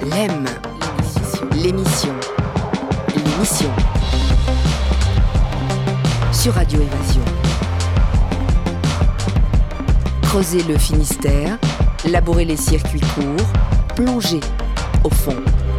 L'aime. L'émission. Sur Radio Évasion. Creuser le Finistère, labourer les circuits courts, plonger au fond.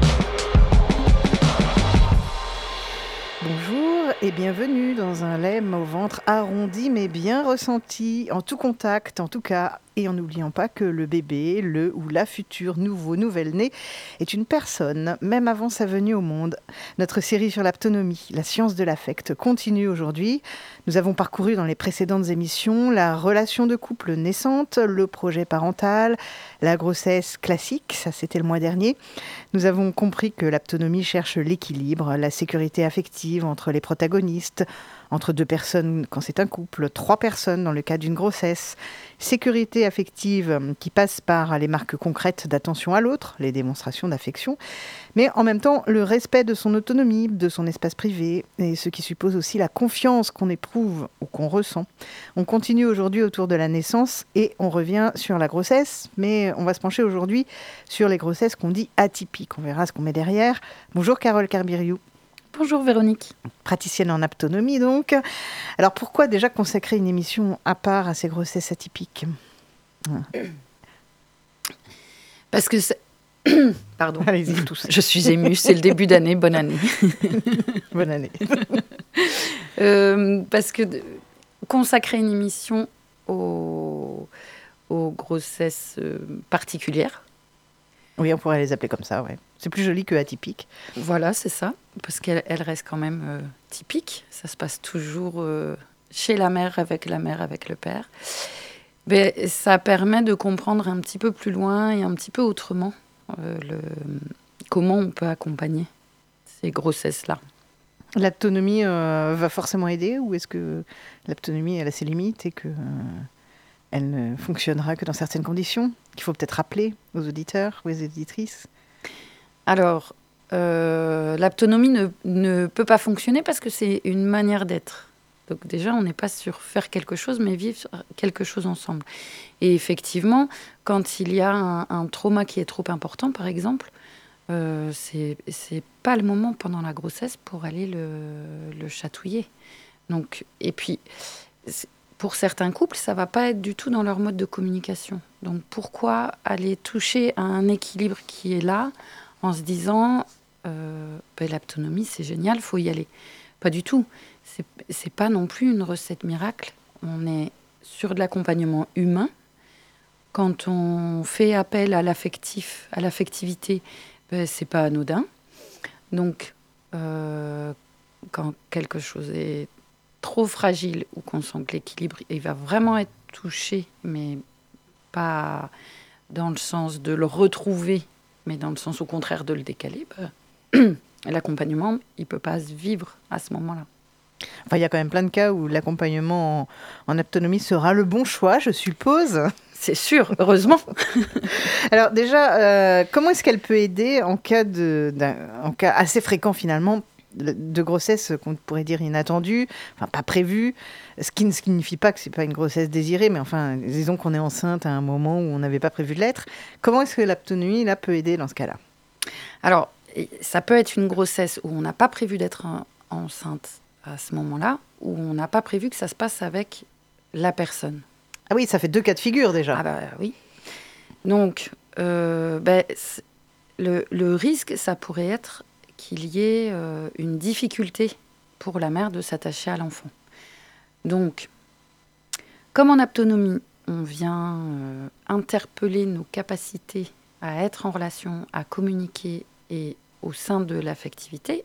Bonjour et bienvenue dans un lemme au ventre arrondi mais bien ressenti, en tout contact en tout cas, et en n'oubliant pas que le bébé, le ou la future nouvelle-née est une personne, même avant sa venue au monde. Notre série sur l'aptonomie, la science de l'affect, continue aujourd'hui. Nous avons parcouru dans les précédentes émissions la relation de couple naissante, le projet parental, la grossesse classique, ça c'était le mois dernier. Nous avons compris que l'aptonomie cherche l'équilibre, la sécurité affective entre les protagonistes, entre deux personnes quand c'est un couple, 3 personnes dans le cas d'une grossesse. Sécurité affective qui passe par les marques concrètes d'attention à l'autre, les démonstrations d'affection, mais en même temps le respect de son autonomie, de son espace privé, et ce qui suppose aussi la confiance qu'on éprouve ou qu'on ressent. On continue aujourd'hui autour de la naissance et on revient sur la grossesse, mais on va se pencher aujourd'hui sur les grossesses qu'on dit atypiques. On verra ce qu'on met derrière. Bonjour Carole Carbiriou. Bonjour Véronique. Praticienne en aptonomie donc. Alors pourquoi déjà consacrer une émission à part à ces grossesses atypiques ? Parce que c'est... Pardon. Allez-y tous. Je suis émue, c'est le début d'année, bonne année. Bonne année. Parce que consacrer une émission aux grossesses particulières. Oui, on pourrait les appeler comme ça, ouais. C'est plus joli que atypique. Voilà, c'est ça. Parce qu'elle reste quand même typique. Ça se passe toujours chez la mère, avec le père. Mais ça permet de comprendre un petit peu plus loin et un petit peu autrement comment on peut accompagner ces grossesses-là. L'aptonomie va forcément aider, ou est-ce que l'aptonomie elle a ses limites et que elle ne fonctionnera que dans certaines conditions qu'il faut peut-être rappeler aux auditeurs ou aux auditrices? Alors, l'aptonomie ne peut pas fonctionner parce que c'est une manière d'être. Donc déjà, on n'est pas sur faire quelque chose, mais vivre quelque chose ensemble. Et effectivement, quand il y a un trauma qui est trop important, par exemple, c'est pas le moment pendant la grossesse pour aller le chatouiller. Donc, et puis, pour certains couples, ça va pas être du tout dans leur mode de communication. Donc pourquoi aller toucher à un équilibre qui est là en se disant l'aptonomie c'est génial, faut y aller. Pas du tout. C'est pas non plus une recette miracle. On est sur de l'accompagnement humain. Quand on fait appel à l'affectif, à l'affectivité, c'est pas anodin. Donc quand quelque chose est trop fragile ou qu'on sent que l'équilibre il va vraiment être touché, mais pas dans le sens de le retrouver, mais dans le sens au contraire de le décaler, l'accompagnement, il ne peut pas se vivre à ce moment-là. Enfin, il y a quand même plein de cas où l'accompagnement en aptonomie sera le bon choix, je suppose. C'est sûr, heureusement. Alors déjà, comment est-ce qu'elle peut aider en cas assez fréquent finalement de grossesse qu'on pourrait dire inattendue, enfin pas prévue, ce qui ne signifie pas que c'est pas une grossesse désirée, mais enfin disons qu'on est enceinte à un moment où on n'avait pas prévu de l'être. Comment est-ce que l'aptonomie là peut aider dans ce cas-là ? Alors ça peut être une grossesse où on n'a pas prévu d'être enceinte à ce moment-là, où on n'a pas prévu que ça se passe avec la personne. Ah oui, ça fait 2 cas de figure déjà. Ah bah oui. Donc le risque, ça pourrait être qu'il y ait une difficulté pour la mère de s'attacher à l'enfant. Donc, comme en aptonomie, on vient interpeller nos capacités à être en relation, à communiquer et au sein de l'affectivité,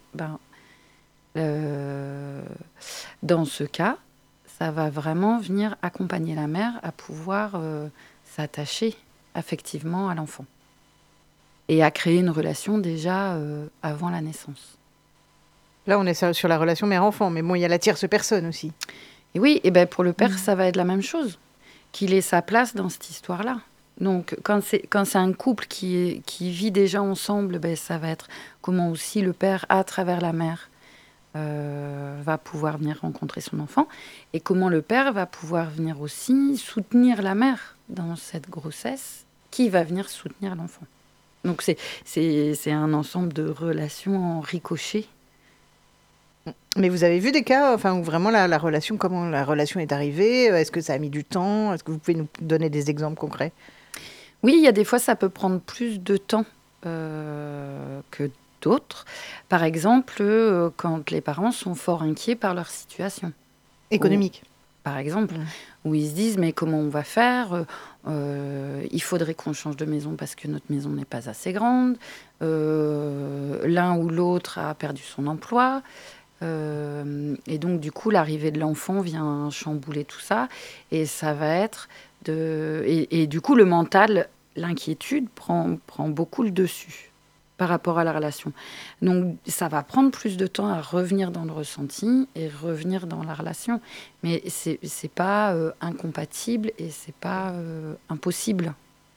dans ce cas, ça va vraiment venir accompagner la mère à pouvoir s'attacher affectivement à l'enfant. Et à créer une relation déjà avant la naissance. Là, on est sur la relation mère-enfant, mais bon, il y a la tierce personne aussi. Et oui, et pour le père, ça va être la même chose, qu'il ait sa place dans cette histoire-là. Donc, quand c'est un couple qui vit déjà ensemble, ça va être comment aussi le père, à travers la mère, va pouvoir venir rencontrer son enfant, et comment le père va pouvoir venir aussi soutenir la mère dans cette grossesse, qui va venir soutenir l'enfant. Donc c'est un ensemble de relations en ricochet. Mais vous avez vu des cas où vraiment comment la relation est arrivée? Est-ce que ça a mis du temps? Est-ce que vous pouvez nous donner des exemples concrets? Oui, il y a des fois, ça peut prendre plus de temps que d'autres. Par exemple, quand les parents sont fort inquiets par leur situation. Économique. Par exemple, où ils se disent, mais comment on va faire? Il faudrait qu'on change de maison parce que notre maison n'est pas assez grande. L'un ou l'autre a perdu son emploi. Et donc, du coup, l'arrivée de l'enfant vient chambouler tout ça. Et ça va être Et du coup, le mental, l'inquiétude prend beaucoup le dessus par rapport à la relation. Donc, ça va prendre plus de temps à revenir dans le ressenti et revenir dans la relation. Mais c'est pas incompatible et c'est pas impossible.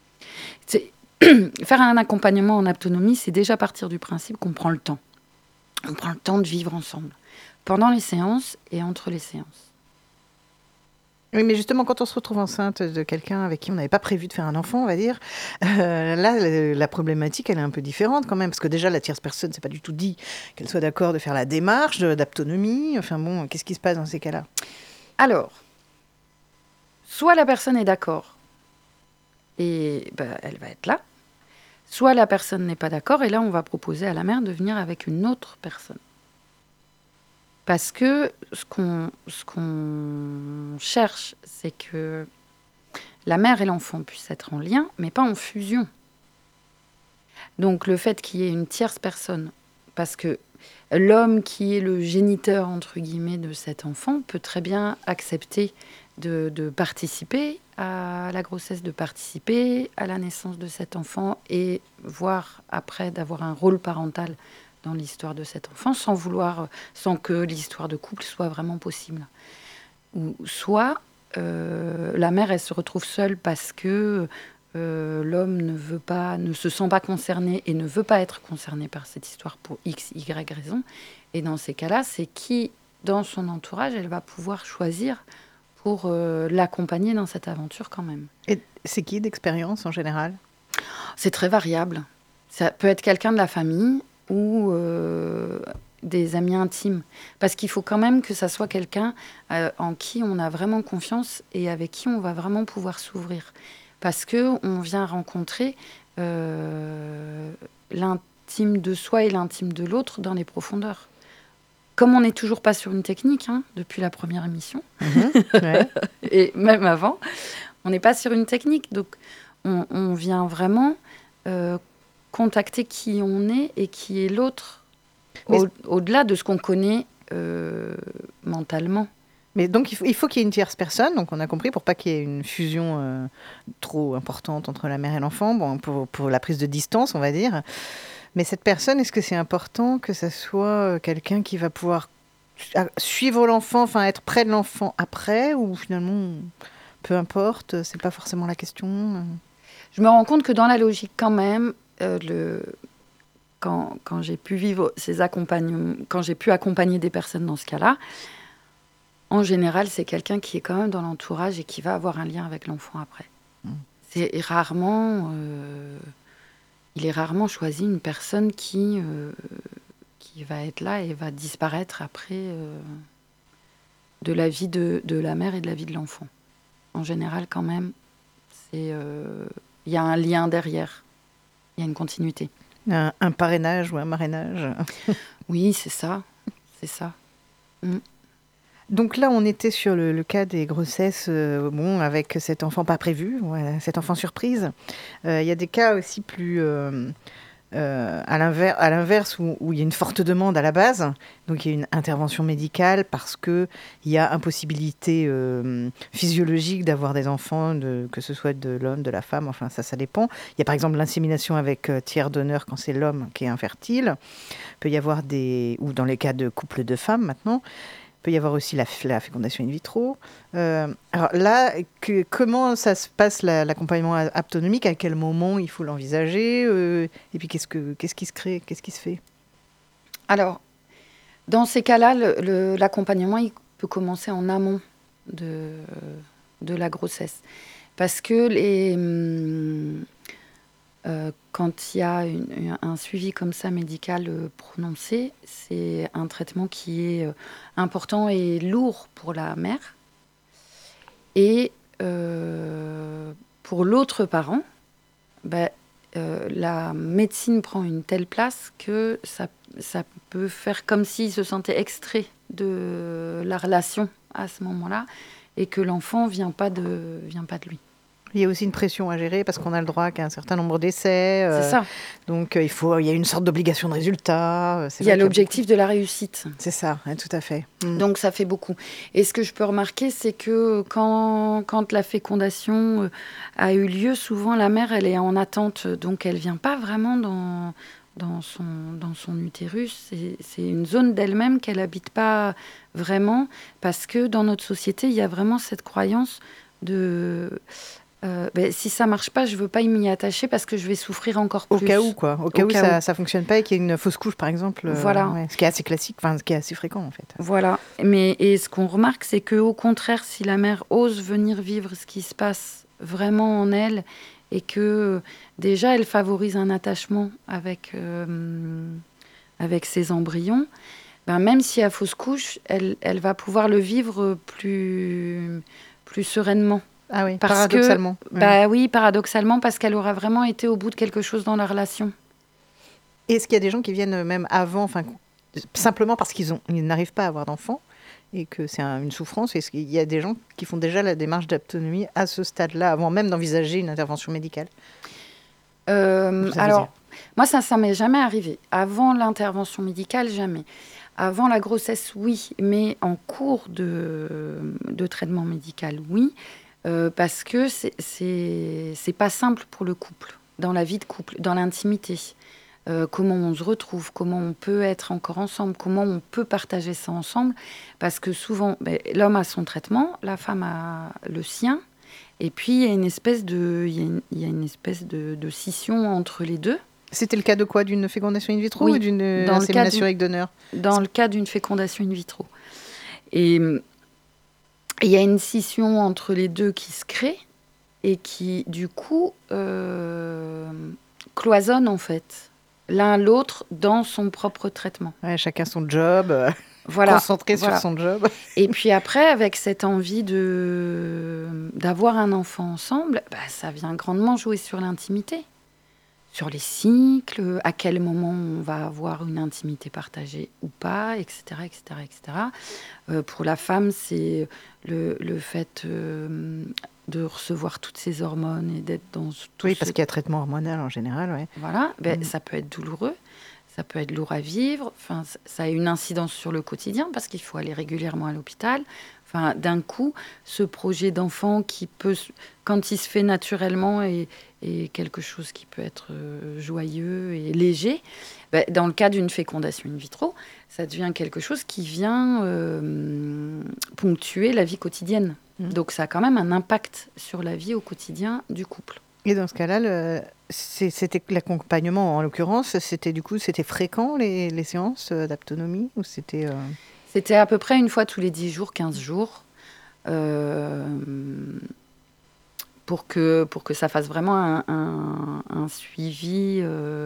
Faire un accompagnement en autonomie, c'est déjà partir du principe qu'on prend le temps. On prend le temps de vivre ensemble, pendant les séances et entre les séances. Oui, mais justement, quand on se retrouve enceinte de quelqu'un avec qui on n'avait pas prévu de faire un enfant, on va dire, là, la problématique, elle est un peu différente quand même, parce que déjà, la tierce personne, c'est pas du tout dit qu'elle soit d'accord de faire la démarche d'autonomie. Enfin bon, qu'est-ce qui se passe dans ces cas-là? Alors, soit la personne est d'accord, et elle va être là, soit la personne n'est pas d'accord, et là, on va proposer à la mère de venir avec une autre personne. Parce que ce qu'on cherche, c'est que la mère et l'enfant puissent être en lien, mais pas en fusion. Donc le fait qu'il y ait une tierce personne, parce que l'homme qui est le géniteur, entre guillemets, de cet enfant, peut très bien accepter de participer à la grossesse, de participer à la naissance de cet enfant, et voire après d'avoir un rôle parental dans l'histoire de cet enfant, sans que l'histoire de couple soit vraiment possible. Ou soit la mère, elle se retrouve seule parce que l'homme ne se sent pas concerné et ne veut pas être concerné par cette histoire pour X, Y raison. Et dans ces cas-là, c'est qui, dans son entourage, elle va pouvoir choisir pour l'accompagner dans cette aventure quand même. Et c'est qui d'expérience en général? C'est très variable. Ça peut être quelqu'un de la famille ou des amis intimes. Parce qu'il faut quand même que ça soit quelqu'un en qui on a vraiment confiance et avec qui on va vraiment pouvoir s'ouvrir. Parce qu'on vient rencontrer l'intime de soi et l'intime de l'autre dans les profondeurs. Comme on n'est toujours pas sur une technique, depuis la première émission, ouais. et même avant, on n'est pas sur une technique. Donc, on vient vraiment contacter qui on est et qui est l'autre, au-delà de ce qu'on connaît mentalement. Mais donc, il faut qu'il y ait une tierce personne, donc on a compris, pour pas qu'il y ait une fusion trop importante entre la mère et l'enfant, pour la prise de distance, on va dire. Mais cette personne, est-ce que c'est important que ça soit quelqu'un qui va pouvoir suivre l'enfant, enfin être près de l'enfant après, ou finalement, peu importe, c'est pas forcément la question? Je me rends compte que dans la logique quand même, quand j'ai pu vivre ces accompagnements, quand j'ai pu accompagner des personnes dans ce cas-là, en général, c'est quelqu'un qui est quand même dans l'entourage et qui va avoir un lien avec l'enfant après. C'est rarement... il est rarement choisi une personne qui va être là et va disparaître après de la vie de la mère et de la vie de l'enfant. En général, quand même, il y a un lien derrière. Il y a une continuité. Un parrainage ou un marrainage? Oui, c'est ça. C'est ça. Donc là, on était sur le cas des grossesses, avec cet enfant pas prévu, voilà, cet enfant surprise. Il y a des cas aussi plus à l'inverse où il y a une forte demande à la base. Donc il y a une intervention médicale parce qu'il y a impossibilité physiologique d'avoir des enfants, que ce soit de l'homme, de la femme, enfin ça dépend. Il y a par exemple l'insémination avec tiers donneur quand c'est l'homme qui est infertile. Il peut y avoir ou dans les cas de couple de femmes maintenant, il peut y avoir aussi la fécondation in vitro. Alors là, comment ça se passe l'accompagnement autonomique? À quel moment il faut l'envisager? Et puis qu'est-ce qui se crée? Qu'est-ce qui se fait? Alors, dans ces cas-là, l'accompagnement il peut commencer en amont de la grossesse. Parce que quand il y a un suivi comme ça médical prononcé, c'est un traitement qui est important et lourd pour la mère. Et pour l'autre parent, la médecine prend une telle place que ça peut faire comme s'il se sentait extrait de la relation à ce moment-là et que l'enfant vient pas de lui. Il y a aussi une pression à gérer parce qu'on a le droit qu'à un certain nombre d'essais. C'est ça. Donc il y a une sorte d'obligation de résultat. Il y a l'objectif de la réussite. C'est ça, tout à fait. Donc ça fait beaucoup. Et ce que je peux remarquer, c'est que quand la fécondation a eu lieu, souvent la mère, elle est en attente. Donc elle vient pas vraiment dans son utérus. C'est une zone d'elle-même qu'elle habite pas vraiment. Parce que dans notre société, il y a vraiment cette croyance de... si ça marche pas, je veux pas m'y attacher parce que je vais souffrir encore plus. Au cas où, quoi. Au cas où ça fonctionne pas et qu'il y ait une fausse couche, par exemple. Voilà. Ce qui est assez classique, ce qui est assez fréquent, en fait. Voilà. Et ce qu'on remarque, c'est qu'au contraire, si la mère ose venir vivre ce qui se passe vraiment en elle et que déjà elle favorise un attachement avec ses embryons, même si à fausse couche, elle va pouvoir le vivre plus sereinement. Ah oui, paradoxalement. Oui, paradoxalement, parce qu'elle aura vraiment été au bout de quelque chose dans la relation. Est-ce qu'il y a des gens qui viennent même avant, simplement parce qu'ils n'arrivent pas à avoir d'enfants et que c'est une souffrance? Est-ce qu'il y a des gens qui font déjà la démarche d'autonomie à ce stade-là, avant même d'envisager une intervention médicale? Alors, moi, ça m'est jamais arrivé. Avant l'intervention médicale, jamais. Avant la grossesse, oui, mais en cours de traitement médical, oui. Parce que c'est pas simple pour le couple, dans la vie de couple, dans l'intimité. Comment on se retrouve, comment on peut être encore ensemble, comment on peut partager ça ensemble. Parce que souvent, l'homme a son traitement, la femme a le sien. Et puis, il y a une espèce de scission entre les deux. C'était le cas de quoi? D'une fécondation in vitro ou d'une insémination avec donneur? Dans le cas d'une fécondation in vitro. Et il y a une scission entre les deux qui se crée et qui, du coup, cloisonne, en fait, l'un l'autre dans son propre traitement. Ouais, chacun son job, concentré sur son job. Et puis après, avec cette envie d'avoir un enfant ensemble, ça vient grandement jouer sur l'intimité, sur les cycles, à quel moment on va avoir une intimité partagée ou pas, etc. etc., etc. Pour la femme, c'est le fait de recevoir toutes ces hormones et d'être dans tout parce qu'il y a traitement hormonal en général. Ouais. Voilà, ça peut être douloureux, ça peut être lourd à vivre, ça a une incidence sur le quotidien parce qu'il faut aller régulièrement à l'hôpital. D'un coup, ce projet d'enfant qui peut, quand il se fait naturellement, est quelque chose qui peut être joyeux et léger. Dans le cas d'une fécondation in vitro, ça devient quelque chose qui vient ponctuer la vie quotidienne. Donc ça a quand même un impact sur la vie au quotidien du couple. Et dans ce cas-là, c'était l'accompagnement, en l'occurrence, c'était fréquent les séances d'autonomie ou c'était... C'était à peu près une fois tous les 10 jours, 15 jours, pour que ça fasse vraiment un suivi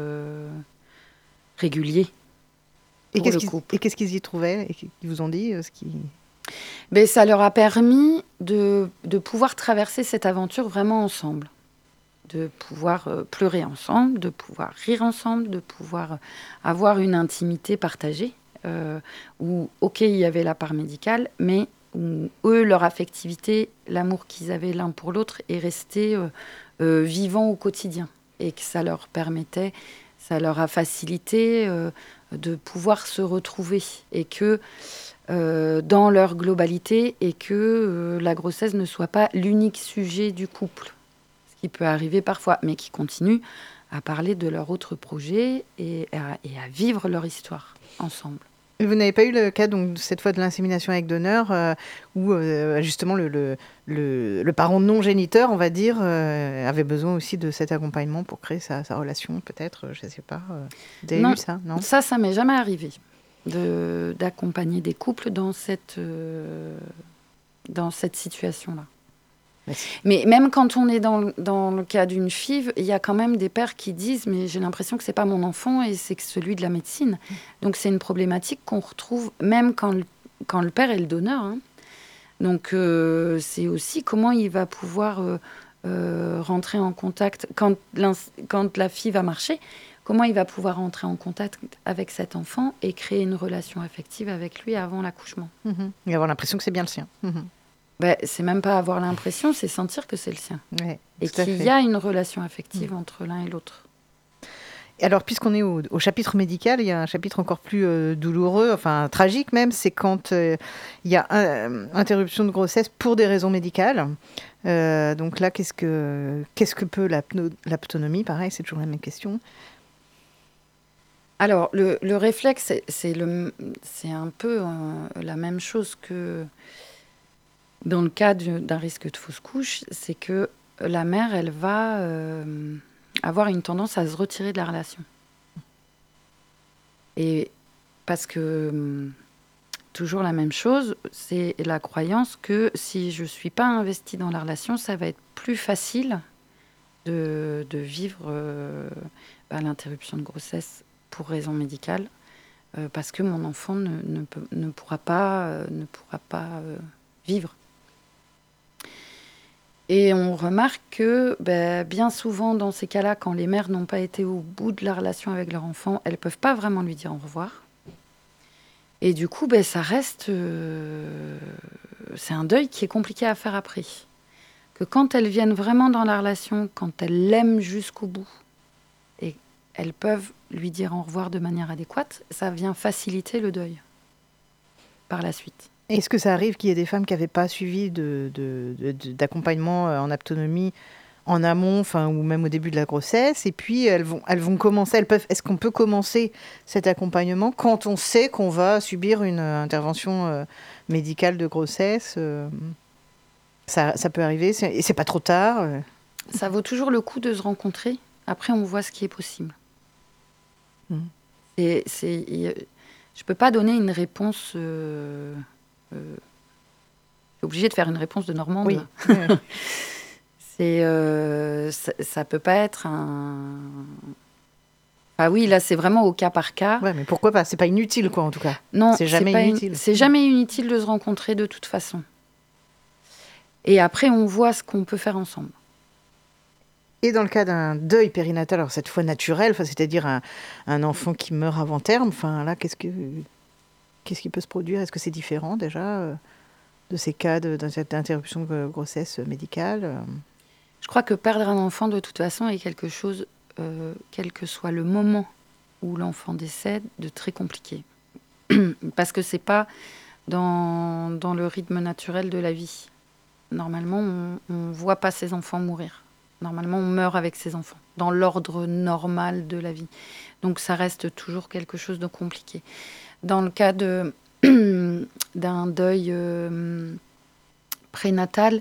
régulier pour le couple. Et qu'est-ce qu'ils y trouvaient et qu'ils vous ont dit ça leur a permis de pouvoir traverser cette aventure vraiment ensemble, de pouvoir pleurer ensemble, de pouvoir rire ensemble, de pouvoir avoir une intimité partagée. Où, il y avait la part médicale, mais où eux, leur affectivité, l'amour qu'ils avaient l'un pour l'autre est resté vivant au quotidien. Et que ça leur permettait, ça leur a facilité de pouvoir se retrouver. Et que dans leur globalité, et que la grossesse ne soit pas l'unique sujet du couple. Ce qui peut arriver parfois, mais qui continuent à parler de leur autre projet et à vivre leur histoire ensemble. Vous n'avez pas eu le cas, donc, cette fois de l'insémination avec donneur, où justement le parent non géniteur, on va dire, avait besoin aussi de cet accompagnement pour créer sa relation, peut-être, je ne sais pas. Vous avez eu ça? Non, ça m'est jamais arrivé, d'accompagner des couples dans cette situation-là. Mais même quand on est dans le cas d'une FIV, il y a quand même des pères qui disent « mais j'ai l'impression que c'est pas mon enfant et c'est que celui de la médecine ». Donc c'est une problématique qu'on retrouve même quand le père est le donneur. Hein. Donc c'est aussi comment il va pouvoir rentrer en contact, quand la FIV va marcher, comment il va pouvoir rentrer en contact avec cet enfant et créer une relation affective avec lui avant l'accouchement. Et avoir l'impression que c'est bien le sien. C'est même pas avoir l'impression, c'est sentir que c'est le sien. Ouais, et qu'il y a une relation affective entre l'un et l'autre. Et alors, puisqu'on est au chapitre médical, il y a un chapitre encore plus douloureux, enfin tragique même, c'est quand il y a interruption de grossesse pour des raisons médicales. Donc là, qu'est-ce que peut l'aptonomie? Pareil, c'est toujours la même question. Alors, le réflexe, c'est un peu la même chose que dans le cas d'un risque de fausse couche, c'est que la mère, elle va avoir une tendance à se retirer de la relation. Et parce que, toujours la même chose, c'est la croyance que si je ne suis pas investie dans la relation, ça va être plus facile de vivre l'interruption de grossesse pour raison médicale, parce que mon enfant ne pourra pas vivre. Et on remarque que bien souvent, dans ces cas-là, quand les mères n'ont pas été au bout de la relation avec leur enfant, elles ne peuvent pas vraiment lui dire au revoir. Et du coup, ça reste... c'est un deuil qui est compliqué à faire après. Que quand elles viennent vraiment dans la relation, quand elles l'aiment jusqu'au bout, et elles peuvent lui dire au revoir de manière adéquate, ça vient faciliter le deuil par la suite. Est-ce que ça arrive qu'il y ait des femmes qui n'avaient pas suivi d'accompagnement en aptonomie en amont, ou même au début de la grossesse, et puis elles vont commencer, est-ce qu'on peut commencer cet accompagnement quand on sait qu'on va subir une intervention médicale de grossesse ça peut arriver, et c'est pas trop tard Ça vaut toujours le coup de se rencontrer. Après, on voit ce qui est possible. Je peux pas donner une réponse... obligé de faire une réponse de Normande. Oui. Ça peut pas être un... Ah oui, là, c'est vraiment au cas par cas. Ouais, mais pourquoi pas? C'est pas inutile, quoi, en tout cas. Non, c'est jamais inutile. C'est jamais inutile de se rencontrer de toute façon. Et après, on voit ce qu'on peut faire ensemble. Et dans le cas d'un deuil périnatal, alors cette fois naturel, c'est-à-dire un enfant qui meurt avant terme, là, qu'est-ce qui peut se produire? Est-ce que c'est différent déjà de ces cas d'interruption de grossesse médicale? Je crois que perdre un enfant, de toute façon, est quelque chose, quel que soit le moment où l'enfant décède, de très compliqué. Parce que c'est pas dans le rythme naturel de la vie. Normalement, on voit pas ses enfants mourir. Normalement, on meurt avec ses enfants, dans l'ordre normal de la vie. Donc ça reste toujours quelque chose de compliqué. Dans le cas d'un deuil prénatal,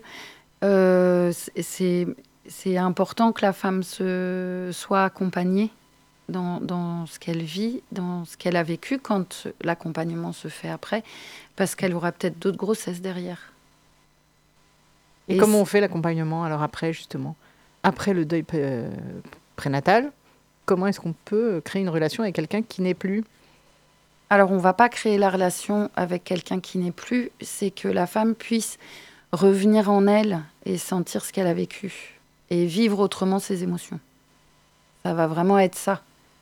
c'est important que la femme soit accompagnée dans ce qu'elle vit, dans ce qu'elle a vécu quand l'accompagnement se fait après, parce qu'elle aura peut-être d'autres grossesses derrière. Et comment on fait l'accompagnement alors après, justement? Après le deuil prénatal, comment est-ce qu'on peut créer une relation avec quelqu'un qui n'est plus? Alors, on ne va pas créer la relation avec quelqu'un qui n'est plus, c'est que la femme puisse revenir en elle et sentir ce qu'elle a vécu et vivre autrement ses émotions. Ça va vraiment être ça.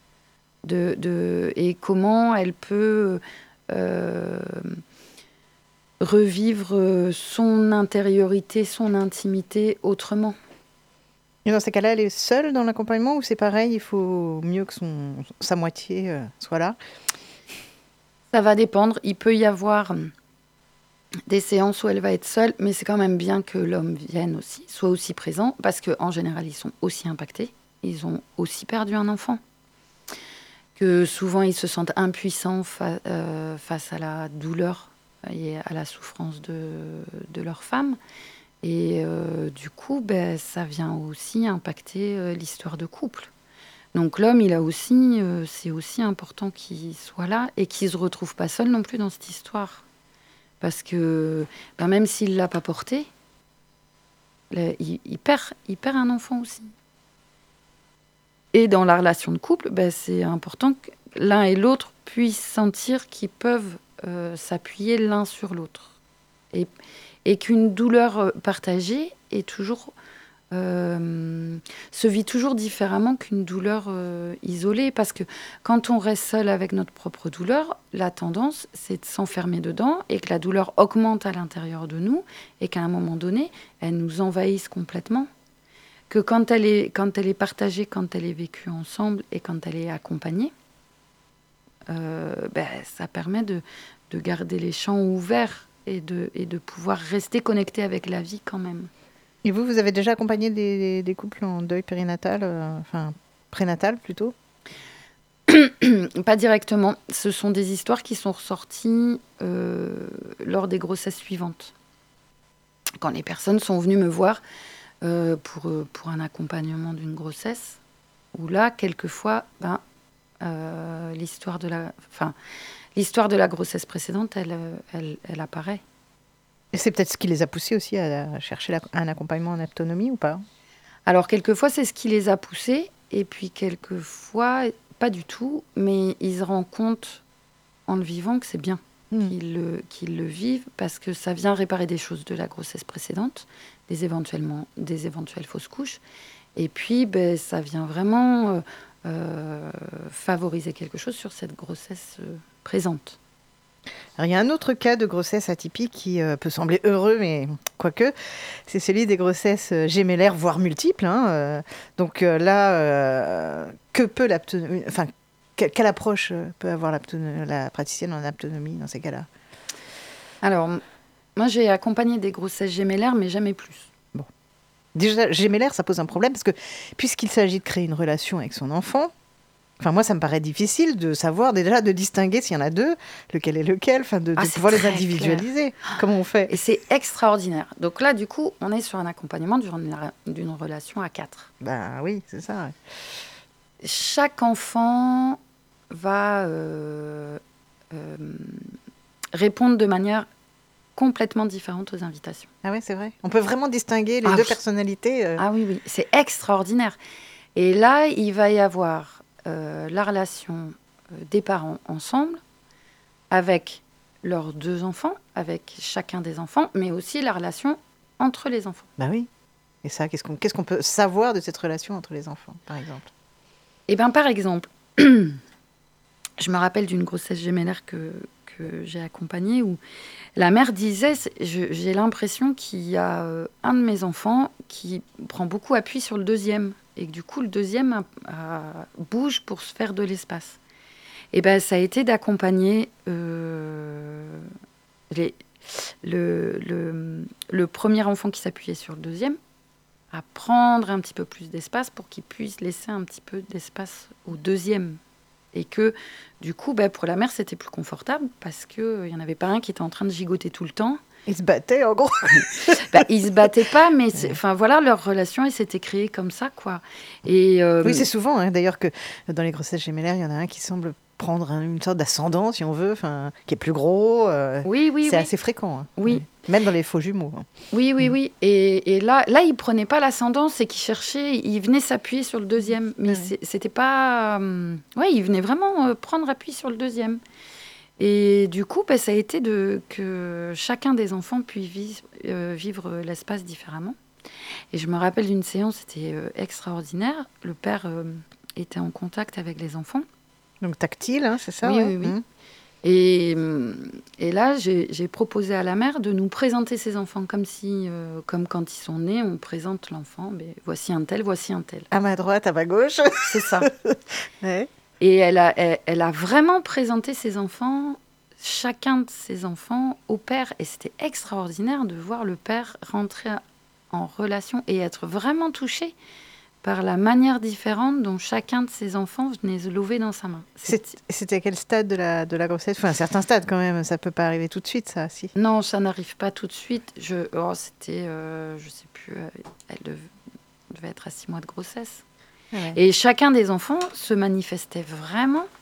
Et comment elle peut revivre son intériorité, son intimité autrement. Et dans ces cas-là, elle est seule dans l'accompagnement ou c'est pareil, il faut mieux que sa moitié soit là? Ça va dépendre. Il peut y avoir des séances où elle va être seule, mais c'est quand même bien que l'homme vienne aussi, soit aussi présent, parce qu'en général, ils sont aussi impactés. Ils ont aussi perdu un enfant. Que souvent, ils se sentent impuissants face à la douleur et à la souffrance de leur femme. Et du coup, ça vient aussi impacter l'histoire de couple. Donc l'homme, c'est aussi important qu'il soit là et qu'il ne se retrouve pas seul non plus dans cette histoire. Parce que même s'il ne l'a pas porté, il perd un enfant aussi. Et dans la relation de couple, c'est important que l'un et l'autre puissent sentir qu'ils peuvent s'appuyer l'un sur l'autre. Et qu'une douleur partagée est toujours, se vit toujours différemment qu'une douleur isolée. Parce que quand on reste seul avec notre propre douleur, la tendance, c'est de s'enfermer dedans et que la douleur augmente à l'intérieur de nous et qu'à un moment donné, elle nous envahisse complètement. Que quand elle est partagée, quand elle est vécue ensemble et quand elle est accompagnée, ça permet de garder les champs ouverts et de pouvoir rester connecté avec la vie quand même. Et vous avez déjà accompagné des couples en deuil périnatal, prénatal plutôt ? Pas directement. Ce sont des histoires qui sont ressorties lors des grossesses suivantes. Quand les personnes sont venues me voir pour un accompagnement d'une grossesse, où là, quelquefois, l'histoire de la grossesse précédente, elle apparaît. Et c'est peut-être ce qui les a poussés aussi à chercher un accompagnement en autonomie ou pas ? Alors, quelquefois, c'est ce qui les a poussés, et puis quelquefois, pas du tout, mais ils se rendent compte, en le vivant, que c'est bien qu'ils le vivent, parce que ça vient réparer des choses de la grossesse précédente, des éventuelles fausses couches, et puis ça vient vraiment favoriser quelque chose sur cette grossesse présente. Alors, il y a un autre cas de grossesse atypique qui peut sembler heureux, mais quoique, c'est celui des grossesses gémellaires, voire multiples. Donc là, que peut l'aptonomie, quelle approche peut avoir la praticienne en aptonomie dans ces cas-là ? Alors, moi, j'ai accompagné des grossesses gémellaires, mais jamais plus. Bon. Déjà, gémellaire, ça pose un problème, parce que puisqu'il s'agit de créer une relation avec son enfant, moi, ça me paraît difficile de savoir, déjà, de distinguer s'il y en a deux, lequel est lequel, de pouvoir les individualiser. Clair. Comment on fait ? Et c'est extraordinaire. Donc là, du coup, on est sur un accompagnement d'une relation à 4. Ben oui, c'est ça. Ouais. Chaque enfant va répondre de manière complètement différente aux invitations. Ah oui, c'est vrai. On peut vraiment distinguer les deux personnalités. Ah oui, c'est extraordinaire. Et là, il va y avoir la relation des parents ensemble, avec leurs 2 enfants, avec chacun des enfants, mais aussi la relation entre les enfants. Bah oui. Et ça, qu'est-ce qu'on peut savoir de cette relation entre les enfants, par exemple ? Eh bien, par exemple, je me rappelle d'une grossesse gémellaire que j'ai accompagnée où la mère disait, j'ai l'impression qu'il y a un de mes enfants qui prend beaucoup appui sur le deuxième et que du coup, le deuxième bouge pour se faire de l'espace. Et bien, ça a été d'accompagner le premier enfant qui s'appuyait sur le deuxième à prendre un petit peu plus d'espace pour qu'il puisse laisser un petit peu d'espace au deuxième. Et que, du coup, pour la mère, c'était plus confortable parce qu'il n'y en avait pas un qui était en train de gigoter tout le temps. Ils se battaient, en gros. Ils ne se battaient pas, mais voilà, leur relation, elle s'était créée comme ça, quoi. Et, oui, c'est souvent, d'ailleurs, que dans les grossesses gémellaires, il y en a un qui semble prendre une sorte d'ascendant, si on veut, qui est plus gros. C'est assez fréquent. Oui. Même dans les faux jumeaux. Oui. Et là, il ne prenait pas l'ascendant, c'est qu'il cherchait, il venait s'appuyer sur le deuxième. Mais c'était pas... il venait vraiment prendre appui sur le deuxième. Et du coup, ça a été que chacun des enfants puisse vivre l'espace différemment. Et je me rappelle d'une séance, c'était extraordinaire. Le père était en contact avec les enfants. Donc tactile, c'est ça ? Oui. Et là, j'ai proposé à la mère de nous présenter ses enfants comme quand ils sont nés, on présente l'enfant. Voici un tel, voici un tel. À ma droite, à ma gauche. C'est ça. Ouais. Et elle a vraiment présenté ses enfants, chacun de ses enfants, au père. Et c'était extraordinaire de voir le père rentrer en relation et être vraiment touché par la manière différente dont chacun de ses enfants venait se lever dans sa main. C'était à quel stade de la grossesse ? Un certain stade quand même, ça peut pas arriver tout de suite, ça, si. Non, ça n'arrive pas tout de suite. C'était, je sais plus, elle devait être à 6 mois de grossesse. Ouais. Et chacun des enfants se manifestait vraiment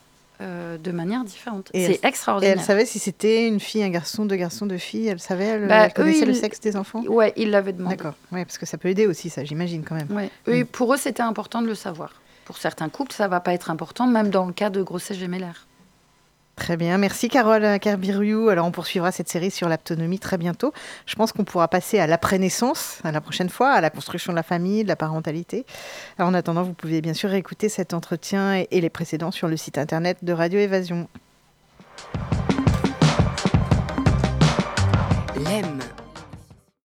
de manière différente. Et C'est Et extraordinaire. elle savait si c'était une fille, un garçon, deux garçons, deux filles. Elle savait, elle Bah, connaissait eux, le sexe des enfants. Ouais, ils l'avaient demandé. D'accord. Ouais, parce que ça peut aider aussi, ça, j'imagine quand même. Ouais. Pour eux, c'était important de le savoir. Pour certains couples, ça va pas être important, même dans le cas de grossesse gémellaire. Très bien, merci Carole Kerbiriou. Alors on poursuivra cette série sur l'aptonomie très bientôt. Je pense qu'on pourra passer à l'après-naissance, à la prochaine fois, à la construction de la famille, de la parentalité. Alors, en attendant, vous pouvez bien sûr écouter cet entretien et les précédents sur le site internet de Radio Évasion. L'EM.